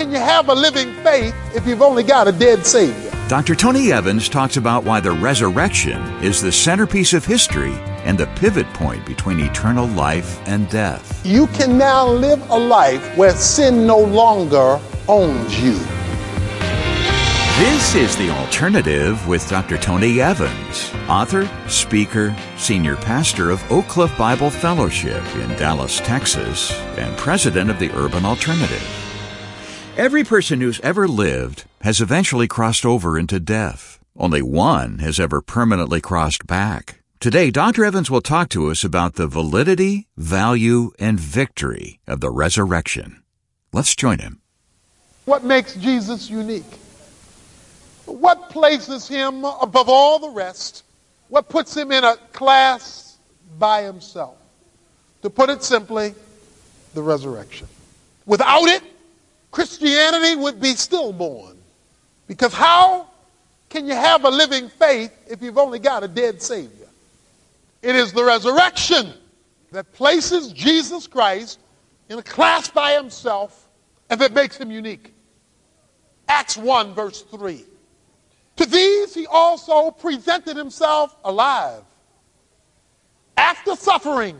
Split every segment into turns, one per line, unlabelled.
can you have a living faith if you've only got a dead Savior?
Dr. Tony Evans talks about why the resurrection is the centerpiece of history and the pivot point between eternal life and death.
You can now live a life where sin no longer owns you.
This is The Alternative with Dr. Tony Evans, author, speaker, senior pastor of Oak Cliff Bible Fellowship in Dallas, Texas, and president of the Urban Alternative. Every person who's ever lived has eventually crossed over into death. Only one has ever permanently crossed back. Today, Dr. Evans will talk to us about the validity, value, and victory of the resurrection. Let's join him.
What makes Jesus unique? What places him above all the rest? What puts him in a class by himself? To put it simply, the resurrection. Without it, Christianity would be stillborn. Because how can you have a living faith if you've only got a dead Savior? It is the resurrection that places Jesus Christ in a class by himself and that makes him unique. Acts 1 verse 3. To these he also presented himself alive after suffering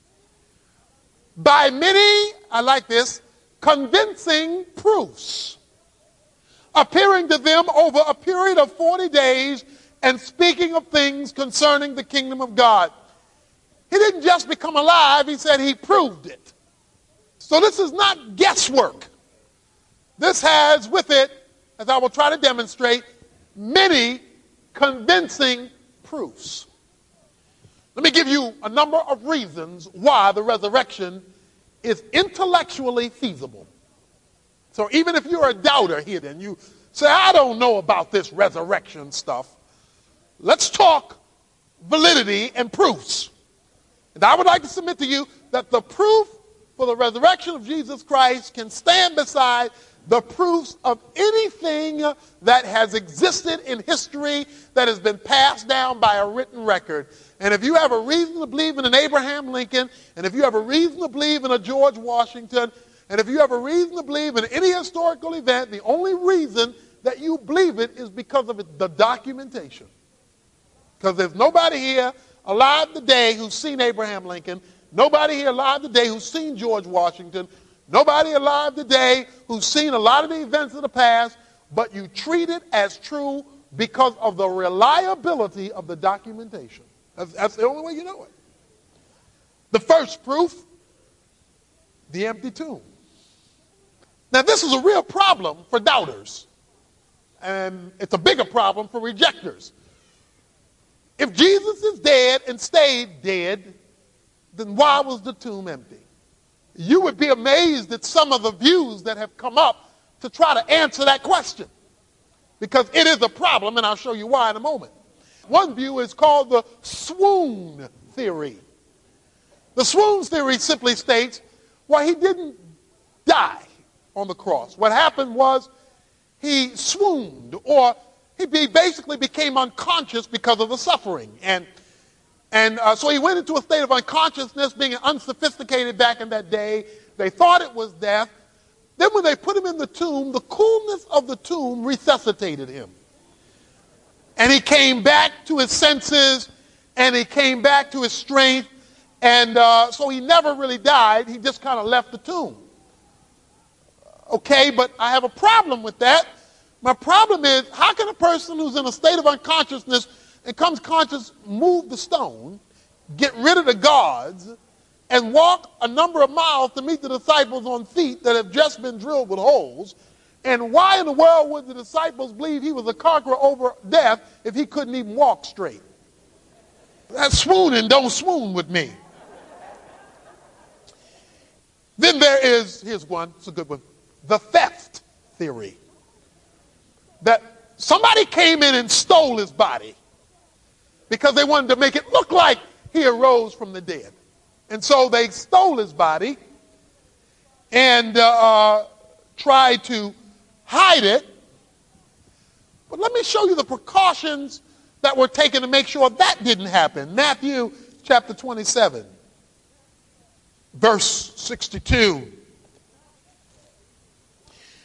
by many, I like this, convincing proofs, appearing to them over a period of 40 days and speaking of things concerning the kingdom of God. He didn't just become alive, he said he proved it. So this is not guesswork. This has with it, as I will try to demonstrate, many convincing proofs. Let me give you a number of reasons why the resurrection is intellectually feasible. So even if you're a doubter here, then you say, I don't know about this resurrection stuff. Let's talk validity and proofs. And I would like to submit to you that the proof for the resurrection of Jesus Christ can stand beside the proofs of anything that has existed in history that has been passed down by a written record. And if you have a reason to believe in an Abraham Lincoln, and if you have a reason to believe in a George Washington, and if you have a reason to believe in any historical event, the only reason that you believe it is because of the documentation. Because there's nobody here alive today who's seen Abraham Lincoln, nobody here alive today who's seen George Washington, nobody alive today who's seen a lot of the events of the past, but you treat it as true because of the reliability of the documentation. That's the only way you know it. The first proof, the empty tomb. Now this is a real problem for doubters, and it's a bigger problem for rejectors. If Jesus is dead and stayed dead, then why was the tomb empty? You would be amazed at some of the views that have come up to try to answer that question. Because it is a problem, and I'll show you why in a moment. One view is called the swoon theory. The swoon theory simply states, well, he didn't die on the cross. What happened was he swooned, or he basically became unconscious because of the suffering. And so he went into a state of unconsciousness, being unsophisticated back in that day. They thought it was death. Then when they put him in the tomb, the coolness of the tomb resuscitated him. And he came back to his senses, and he came back to his strength. And so he never really died. He just kind of left the tomb. Okay, but I have a problem with that. My problem is, how can a person who's in a state of unconsciousness and comes conscious move the stone, get rid of the guards, and walk a number of miles to meet the disciples on feet that have just been drilled with holes? And why in the world would the disciples believe he was a conqueror over death if he couldn't even walk straight? That's swooning. Don't swoon with me. Then there is, here's one, it's a good one, the theft theory. That somebody came in and stole his body because they wanted to make it look like he arose from the dead. And so they stole his body and tried to hide it. But let me show you the precautions that were taken to make sure that didn't happen. Matthew chapter 27, verse 62.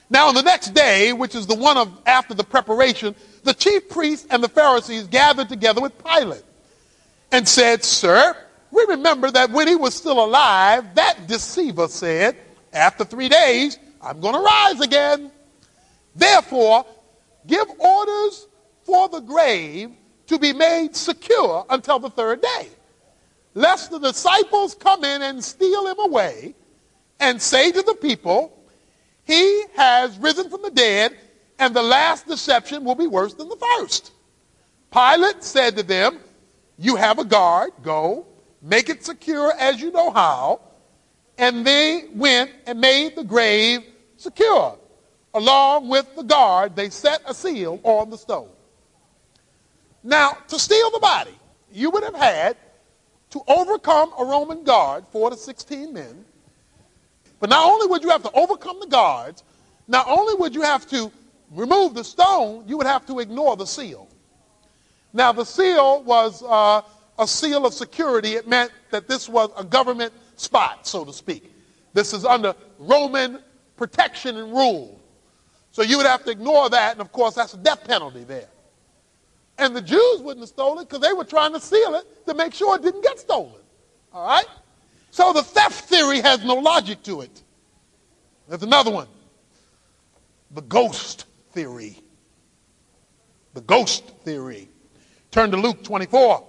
Now on the next day, which is the one of after the preparation, the chief priests and the Pharisees gathered together with Pilate and said, "Sir, we remember that when he was still alive, that deceiver said, 'After 3 days, I'm going to rise again.' Therefore, give orders for the grave to be made secure until the 3rd day, lest the disciples come in and steal him away and say to the people, 'He has risen from the dead,' and the last deception will be worse than the first." Pilate said to them, "You have a guard. Go, make it secure as you know how." And they went and made the grave secure. Along with the guard, they set a seal on the stone. Now, to steal the body, you would have had to overcome a Roman guard, 4 to 16 men. But not only would you have to overcome the guards, not only would you have to remove the stone, you would have to ignore the seal. Now, the seal was a seal of security. It meant that this was a government spot, so to speak. This is under Roman protection and rule. So you would have to ignore that, and of course that's a death penalty there. And the Jews wouldn't have stolen it because they were trying to seal it to make sure it didn't get stolen. All right? So the theft theory has no logic to it. There's another one. The ghost theory. The ghost theory. Turn to Luke 24.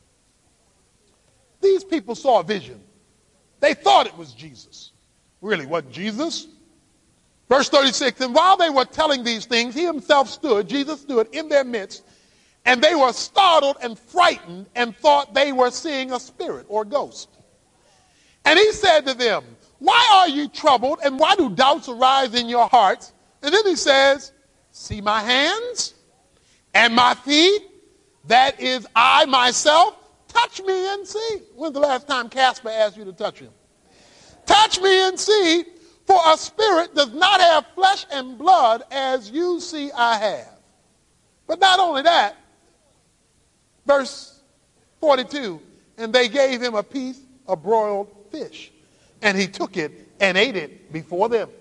These people saw a vision. They thought it was Jesus. Really, wasn't Jesus? Verse 36, and while they were telling these things, he himself stood, Jesus stood in their midst, and they were startled and frightened and thought they were seeing a spirit or ghost. And he said to them, "Why are you troubled, and why do doubts arise in your hearts?" And then he says, "See my hands and my feet, that is I myself. Touch me and see." When's the last time Casper asked you to touch him? Touch me and see, for a spirit does not have flesh and blood as you see I have. But not only that, verse 42, and they gave him a piece of broiled fish, and he took it and ate it before them.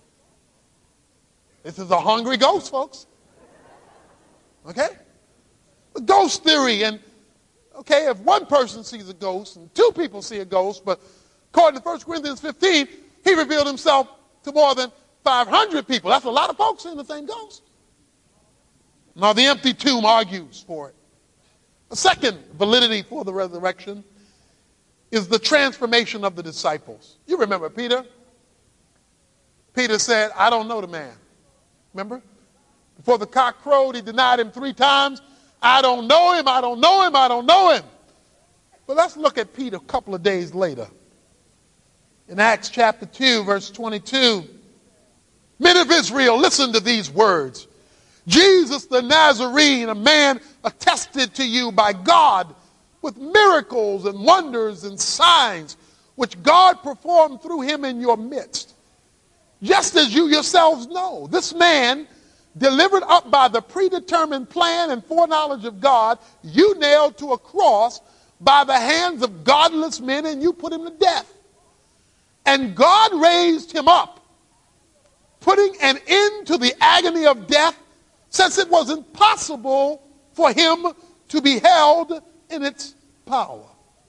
This is a hungry ghost, folks. Okay? The ghost theory, and okay, if one person sees a ghost and 2 people see a ghost, but according to 1 Corinthians 15, he revealed himself to more than 500 people. That's a lot of folks seeing the same ghost. Now, the empty tomb argues for it. The second validity for the resurrection is the transformation of the disciples. You remember Peter? Peter said, "I don't know the man." Remember? Before the cock crowed, he denied him 3 times. "I don't know him, I don't know him, I don't know him." But let's look at Peter a couple of days later. In Acts chapter 2, verse 22, "Men of Israel, listen to these words. Jesus the Nazarene, a man attested to you by God with miracles and wonders and signs, which God performed through him in your midst. Just as you yourselves know, this man, delivered up by the predetermined plan and foreknowledge of God, you nailed to a cross by the hands of godless men, and you put him to death. And God raised him up, putting an end to the agony of death, since it was impossible for him to be held in its power."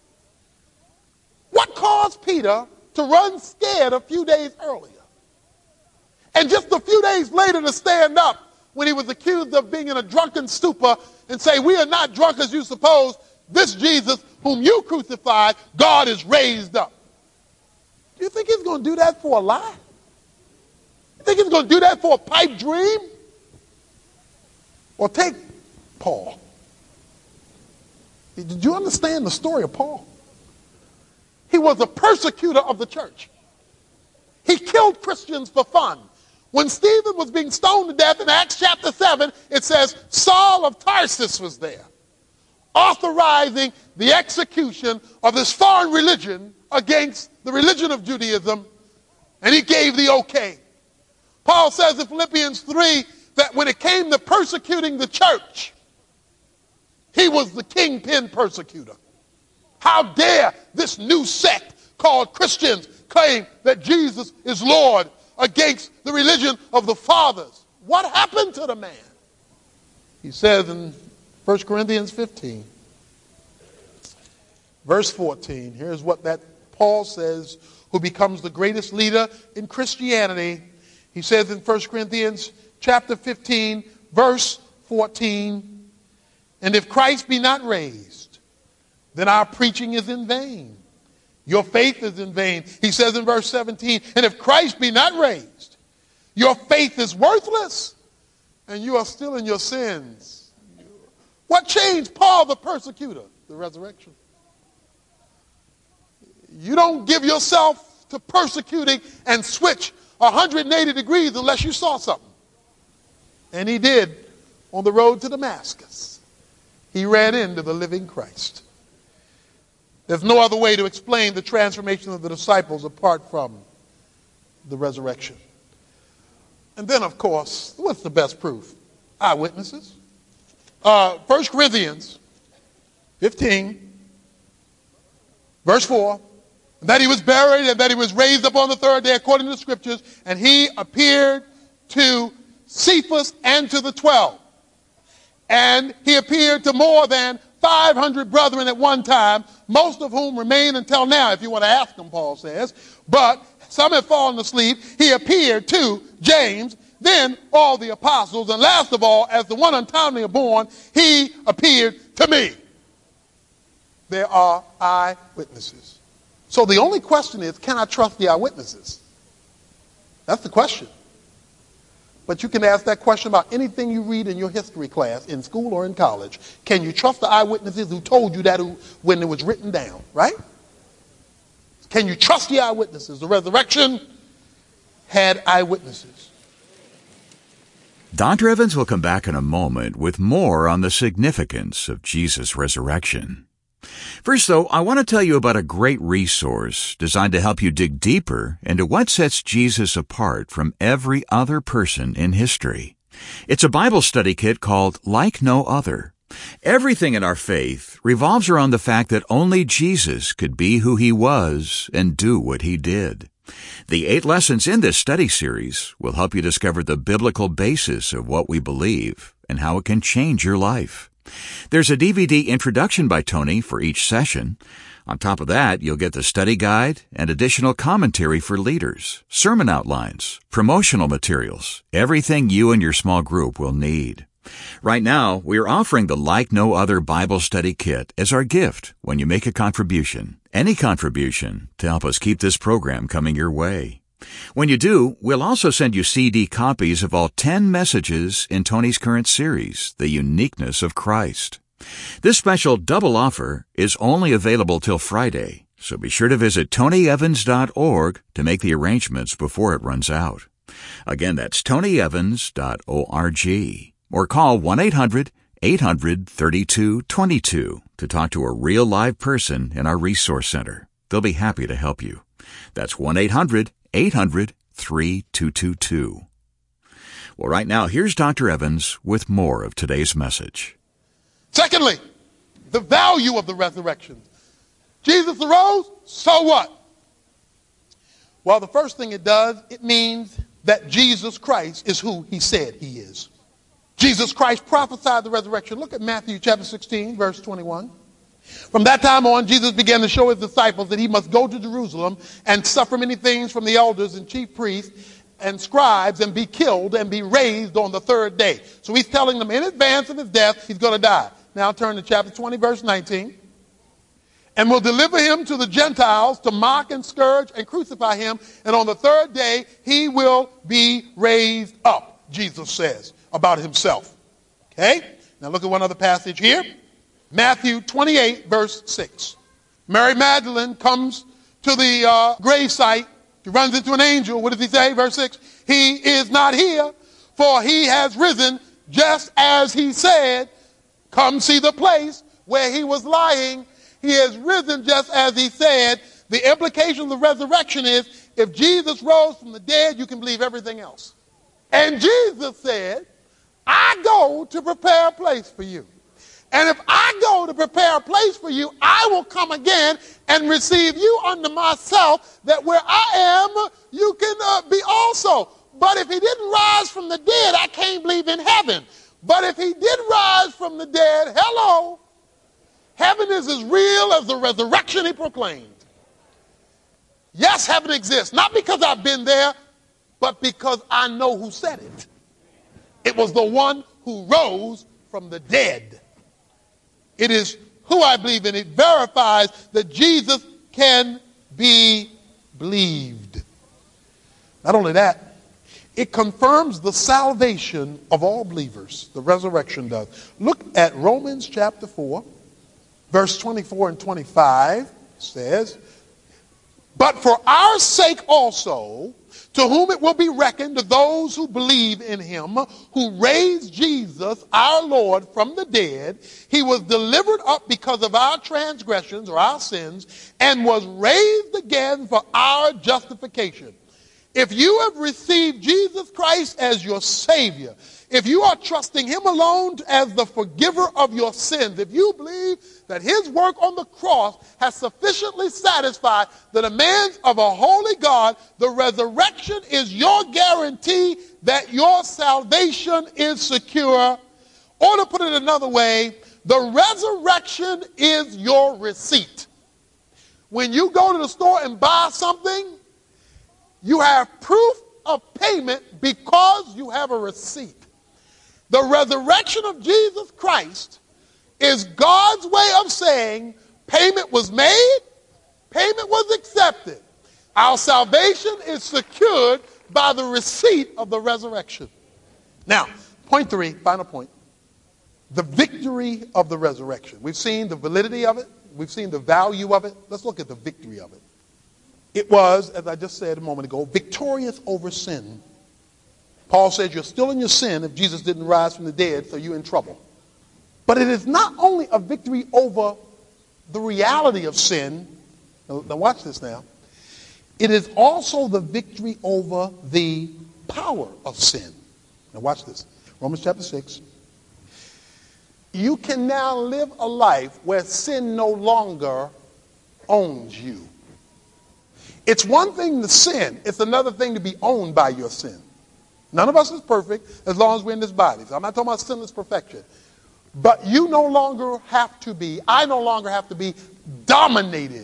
What caused Peter to run scared a few days earlier, and just a few days later to stand up when he was accused of being in a drunken stupor and say, "We are not drunk as you suppose. This Jesus whom you crucified, God is raised up"? Do you think he's going to do that for a lie? You think he's going to do that for a pipe dream? Or take Paul. Did you understand the story of Paul? He was a persecutor of the church. He killed Christians for fun. When Stephen was being stoned to death in Acts chapter 7, it says Saul of Tarsus was there, authorizing the execution of this foreign religion against the religion of Judaism, and he gave the okay. Paul says in Philippians 3 that when it came to persecuting the church, he was the kingpin persecutor. How dare this new sect called Christians claim that Jesus is Lord against the religion of the fathers. What happened to the man? He says in 1 Corinthians 15, verse 14, here's what that Paul says, who becomes the greatest leader in Christianity. He says in 1 Corinthians chapter 15, verse 14, and if Christ be not raised, then our preaching is in vain. Your faith is in vain. He says in verse 17, and if Christ be not raised, your faith is worthless, and you are still in your sins. What changed Paul the persecutor? The resurrection. You don't give yourself to persecuting and switch 180 degrees unless you saw something. And he did on the road to Damascus. He ran into the living Christ. There's no other way to explain the transformation of the disciples apart from the resurrection. And then, of course, what's the best proof? Eyewitnesses. 1 Corinthians 15, verse 4, that he was buried and that he was raised up on the third day according to the scriptures, and he appeared to Cephas and to the 12. And he appeared to more than 500 brethren at one time, most of whom remain until now, if you want to ask them, Paul says. But some have fallen asleep. He appeared to James, then all the apostles, and last of all, as the one untimely born, he appeared to me. There are eyewitnesses. So the only question is, can I trust the eyewitnesses? That's the question. But you can ask that question about anything you read in your history class in school or in college. Can you trust the eyewitnesses who told you that when it was written down, right? Can you trust the eyewitnesses? The resurrection had eyewitnesses.
Dr. Evans will come back in a moment with more on the significance of Jesus' resurrection. First, though, I want to tell you about a great resource designed to help you dig deeper into what sets Jesus apart from every other person in history. It's a Bible study kit called Like No Other. Everything in our faith revolves around the fact that only Jesus could be who he was and do what he did. The 8 lessons in this study series will help you discover the biblical basis of what we believe and how it can change your life. There's a DVD introduction by Tony for each session. On top of that, you'll get the study guide and additional commentary for leaders, sermon outlines, promotional materials, everything you and your small group will need. Right now, we're offering the Like No Other Bible Study Kit as our gift when you make a contribution, any contribution, to help us keep this program coming your way. When you do, we'll also send you CD copies of all 10 messages in Tony's current series, The Uniqueness of Christ. This special double offer is only available till Friday, so be sure to visit tonyevans.org to make the arrangements before it runs out. Again, that's tonyevans.org. Or call 1-800-800-3222 to talk to a real live person in our resource center. They'll be happy to help you. That's 1-800-800-3222. Well, right now, here's Dr. Evans with more of today's message.
Secondly, the value of the resurrection. Jesus arose, so what? Well, the first thing it does, it means that Jesus Christ is who he said he is. Jesus Christ prophesied the resurrection. Look at Matthew chapter 16, verse 21. From that time on, Jesus began to show his disciples that he must go to Jerusalem and suffer many things from the elders and chief priests and scribes and be killed and be raised on the third day. So he's telling them in advance of his death, he's going to die. Now turn to chapter 20, verse 19. And will deliver him to the Gentiles to mock and scourge and crucify him. And on the third day, he will be raised up, Jesus says about himself. Okay? Now look at one other passage here. Matthew 28, verse 6. Mary Magdalene comes to the grave site. She runs into an angel. What does he say? Verse 6. He is not here, for he has risen just as he said. Come see the place where he was lying. He has risen just as he said. The implication of the resurrection is if Jesus rose from the dead, you can believe everything else. And Jesus said, I go to prepare a place for you. And if I go to prepare a place for you, I will come again and receive you unto myself, that where I am, you can be also. But if he didn't rise from the dead, I can't believe in heaven. But if he did rise from the dead, hello, heaven is as real as the resurrection he proclaimed. Yes, heaven exists, not because I've been there, but because I know who said it. It was the one who rose from the dead. It is who I believe in. It verifies that Jesus can be believed. Not only that, it confirms the salvation of all believers. The resurrection does. Look at Romans chapter 4, verse 24 and 25. It says, but for our sake also, to whom it will be reckoned, to those who believe in him, who raised Jesus, our Lord, from the dead, he was delivered up because of our transgressions or our sins, and was raised again for our justification. If you have received Jesus Christ as your Savior, if you are trusting him alone as the forgiver of your sins, if you believe that his work on the cross has sufficiently satisfied the demands of a holy God, the resurrection is your guarantee that your salvation is secure. Or to put it another way, the resurrection is your receipt. When you go to the store and buy something, you have proof of payment because you have a receipt. The resurrection of Jesus Christ is God's way of saying payment was made, payment was accepted. Our salvation is secured by the receipt of the resurrection. Now, point 3, final point. The victory of the resurrection. We've seen the validity of it. We've seen the value of it. Let's look at the victory of it. It was, as I just said a moment ago, victorious over sin. Paul says you're still in your sin if Jesus didn't rise from the dead, so you're in trouble. But it is not only a victory over the reality of sin. Now watch this now. It is also the victory over the power of sin. Now watch this. Romans chapter 6. You can now live a life where sin no longer owns you. It's one thing to sin. It's another thing to be owned by your sin. None of us is perfect as long as we're in this body. So I'm not talking about sinless perfection. But you no longer have to be, I no longer have to be dominated,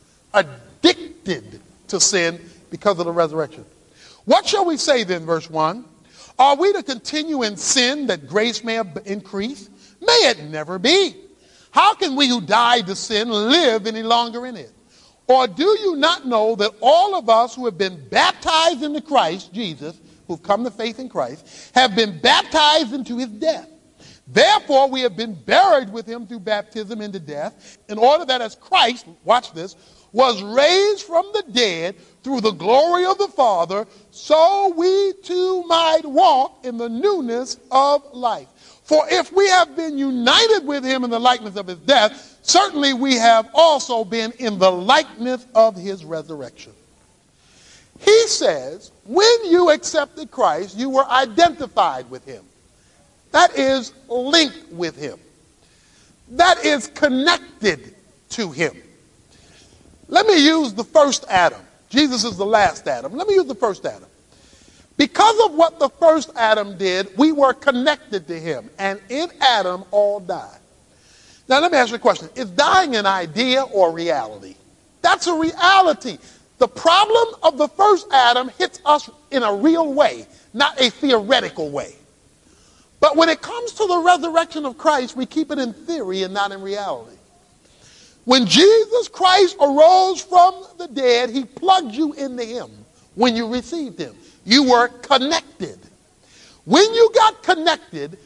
addicted to sin because of the resurrection. What shall we say then, verse 1? Are we to continue in sin that grace may increase? May it never be. How can we who died to sin live any longer in it? Or do you not know that all of us who have been baptized into Christ, Jesus, who've come to faith in Christ, have been baptized into his death? Therefore, we have been buried with him through baptism into death, in order that as Christ, watch this, was raised from the dead through the glory of the Father, so we too might walk in the newness of life. For if we have been united with him in the likeness of his death, certainly we have also been in the likeness of his resurrection. He says, when you accepted Christ, you were identified with him. That is linked with him. That is connected to him. Let me use the first Adam. Jesus is the last Adam. Let me use the first Adam. Because of what the first Adam did, we were connected to him. And in Adam, all died. Now, let me ask you a question. Is dying an idea or reality? That's a reality. The problem of the first Adam hits us in a real way, not a theoretical way. But when it comes to the resurrection of Christ, we keep it in theory and not in reality. When Jesus Christ arose from the dead, he plugged you into him when you received him. You were connected. When you got connected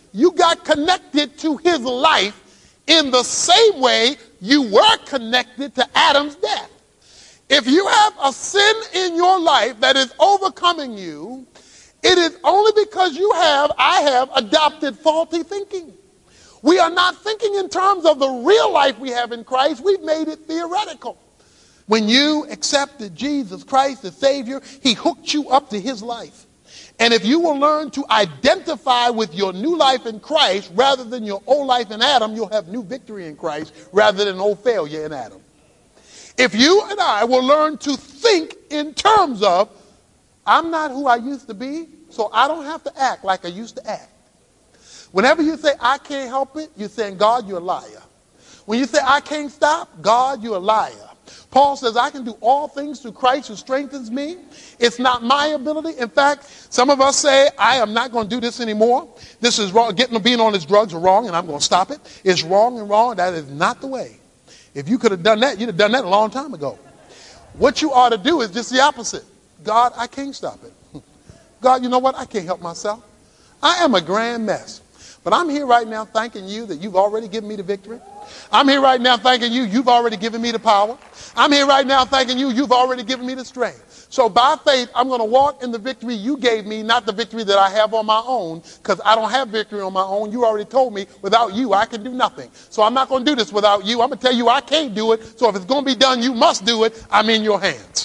to his life in the same way you were connected to Adam's death. If you have a sin in your life that is overcoming you, it is only because I have adopted faulty thinking. We are not thinking in terms of the real life we have in Christ. We've made it theoretical. When you accepted Jesus Christ as Savior, he hooked you up to his life. And if you will learn to identify with your new life in Christ rather than your old life in Adam, you'll have new victory in Christ rather than old failure in Adam. If you and I will learn to think in terms of, I'm not who I used to be, so I don't have to act like I used to act. Whenever you say, I can't help it, you're saying, God, you're a liar. When you say, I can't stop, God, you're a liar. Paul says, I can do all things through Christ who strengthens me. It's not my ability. In fact, some of us say, I am not going to do this anymore. This is wrong. Being on these drugs are wrong, and I'm going to stop it. It's wrong and wrong. That is not the way. If you could have done that, you'd have done that a long time ago. What you ought to do is just the opposite. God, I can't stop it. God, you know what? I can't help myself. I am a grand mess. But I'm here right now thanking you that you've already given me the victory. I'm here right now thanking you, you've already given me the power. I'm here right now thanking you, you've already given me the strength. So by faith, I'm going to walk in the victory you gave me, not the victory that I have on my own, because I don't have victory on my own. You already told me without you, I can do nothing. So I'm not going to do this without you. I'm going to tell you I can't do it. So if it's going to be done, you must do it. I'm in your hands.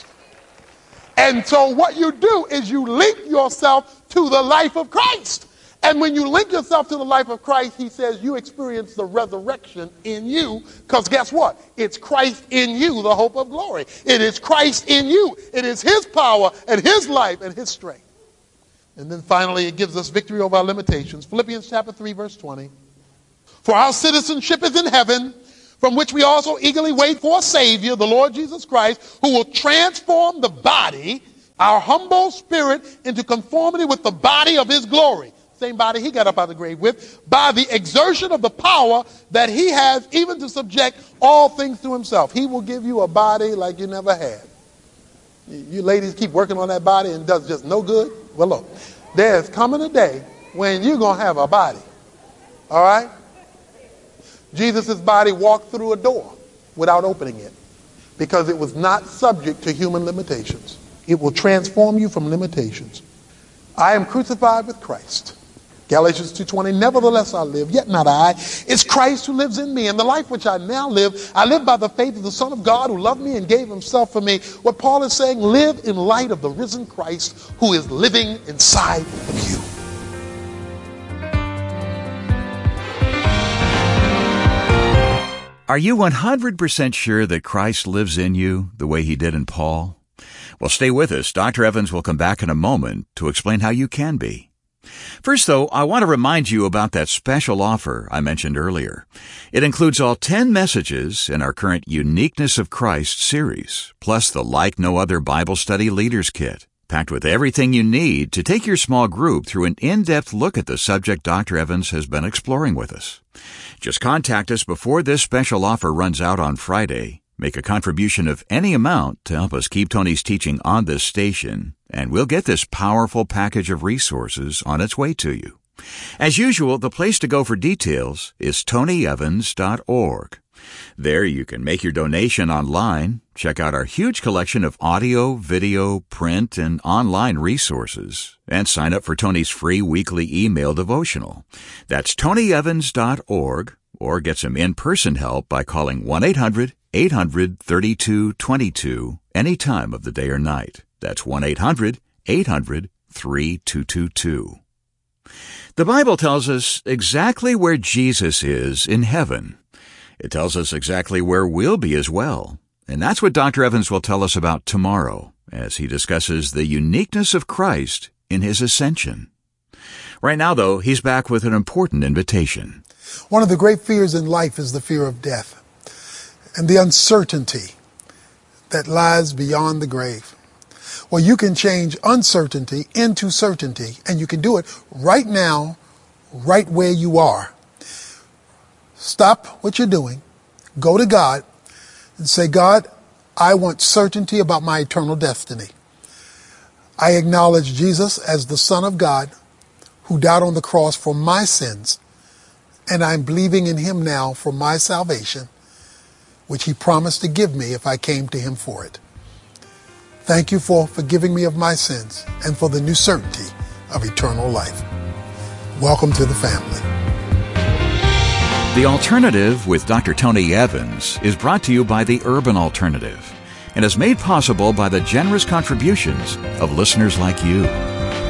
And so what you do is you link yourself to the life of Christ. And when you link yourself to the life of Christ, he says you experience the resurrection in you, because guess what? It's Christ in you, the hope of glory. It is Christ in you. It is his power and his life and his strength. And then finally, it gives us victory over our limitations. Philippians chapter 3, verse 20. For our citizenship is in heaven, from which we also eagerly wait for a Savior, the Lord Jesus Christ, who will transform the body, our humble spirit, into conformity with the body of his glory. Same body he got up out of the grave with, by the exertion of the power that he has even to subject all things to himself. He will give you a body like you never had. You ladies keep working on that body and does just no good. Well, look, there's coming a day when you're going to have a body. All right? Jesus' body walked through a door without opening it because it was not subject to human limitations. It will transform you from limitations. I am crucified with Christ. Galatians 2:20, nevertheless I live, yet not I. It's Christ who lives in me. And the life which I now live, I live by the faith of the Son of God who loved me and gave himself for me. What Paul is saying, live in light of the risen Christ who is living inside of you.
Are you 100% sure that Christ lives in you the way he did in Paul? Well, stay with us. Dr. Evans will come back in a moment to explain how you can be. First, though, I want to remind you about that special offer I mentioned earlier. It includes all 10 messages in our current Uniqueness of Christ series, plus the Like No Other Bible Study Leaders Kit, packed with everything you need to take your small group through an in-depth look at the subject Dr. Evans has been exploring with us. Just contact us before this special offer runs out on Friday. Make a contribution of any amount to help us keep Tony's teaching on this station, and we'll get this powerful package of resources on its way to you. As usual, the place to go for details is tonyevans.org. There you can make your donation online, check out our huge collection of audio, video, print, and online resources, and sign up for Tony's free weekly email devotional. That's tonyevans.org, or get some in-person help by calling 1-800-800-3222 any time of the day or night. That's 1-800-800-3222. The Bible tells us exactly where Jesus is in heaven. It tells us exactly where we'll be as well. And that's what Dr. Evans will tell us about tomorrow as he discusses the uniqueness of Christ in his ascension. Right now, though, he's back with an important invitation.
One of the great fears in life is the fear of death and the uncertainty that lies beyond the grave. Well, you can change uncertainty into certainty, and you can do it right now, right where you are. Stop what you're doing, go to God, and say, God, I want certainty about my eternal destiny. I acknowledge Jesus as the Son of God who died on the cross for my sins, and I'm believing in him now for my salvation, which he promised to give me if I came to him for it. Thank you for forgiving me of my sins and for the new certainty of eternal life. Welcome to the family.
The Alternative with Dr. Tony Evans is brought to you by the Urban Alternative and is made possible by the generous contributions of listeners like you.